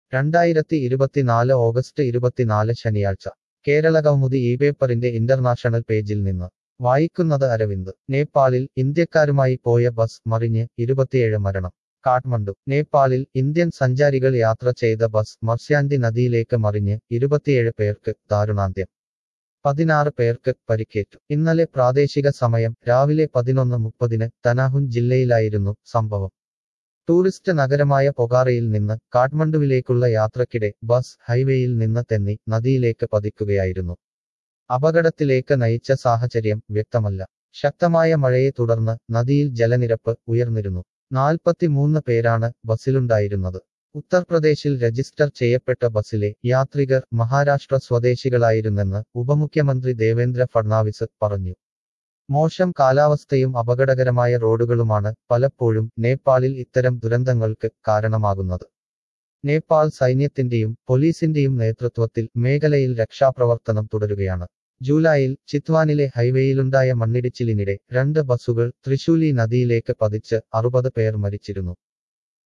2024 August 24 ശനിയാഴ്ച കേരളകൗമുദി ഈ പേപ്പറിന്റെ ഇന്റർനാഷണൽ പേജിൽ നിന്ന് വായിക്കുന്നത് അരവിന്ദ്. നേപ്പാളിൽ ഇന്ത്യക്കാരുമായി പോയ ബസ് മറിഞ്ഞ് 27 മരണം. കാഠ്മണ്ഡു. നേപ്പാളിൽ ഇന്ത്യൻ സഞ്ചാരികൾ യാത്ര ചെയ്ത ബസ് മർസ്യാന്തി നദിയിലേക്ക് മറിഞ്ഞ് 27 പേർക്ക് ദാരുണാന്ത്യം. 16 പേർക്ക് പരിക്കേറ്റു. ഇന്നലെ പ്രാദേശിക സമയം രാവിലെ 11:30 തനാഹുൻ ജില്ലയിലായിരുന്നു സംഭവം. ടൂറിസ്റ്റ് നഗരമായ പൊഖാറയിൽ നിന്ന് കാഠ്മണ്ഡുവിലേക്കുള്ള യാത്രക്കിടെ ബസ് ഹൈവേയിൽ നിന്ന് തെന്നി നദിയിലേക്ക് പതിക്കുകയായിരുന്നു. അപകടത്തിലേക്ക് നയിച്ച സാഹചര്യം വ്യക്തമല്ല. ശക്തമായ മഴയെ തുടർന്ന് നദിയിൽ ജലനിരപ്പ് ഉയർന്നിരുന്നു. 43 പേരാണ് ബസിലുണ്ടായിരുന്നത്. ഉത്തർപ്രദേശിൽ രജിസ്റ്റർ ചെയ്യപ്പെട്ട ബസിലെ യാത്രികർ മഹാരാഷ്ട്ര സ്വദേശികളായിരുന്നെന്ന് ഉപമുഖ്യമന്ത്രി ദേവേന്ദ്ര ഫഡ്നാവിസ് പറഞ്ഞു. മോശം കാലാവസ്ഥയും അപകടകരമായ റോഡുകളുമാണ് പലപ്പോഴും നേപ്പാളിൽ ഇത്തരം ദുരന്തങ്ങൾക്ക് കാരണമാകുന്നത്. നേപ്പാൾ സൈന്യത്തിന്റെയും പോലീസിന്റെയും നേതൃത്വത്തിൽ മേഖലയിൽ രക്ഷാപ്രവർത്തനം തുടരുകയാണ്. ജൂലൈയിൽ ചിത്വാനിലെ ഹൈവേയിലുണ്ടായ മണ്ണിടിച്ചിലിനിടെ 2 ബസുകൾ ത്രിശൂലി നദിയിലേക്ക് പതിച്ച് 60 പേർ മരിച്ചിരുന്നു.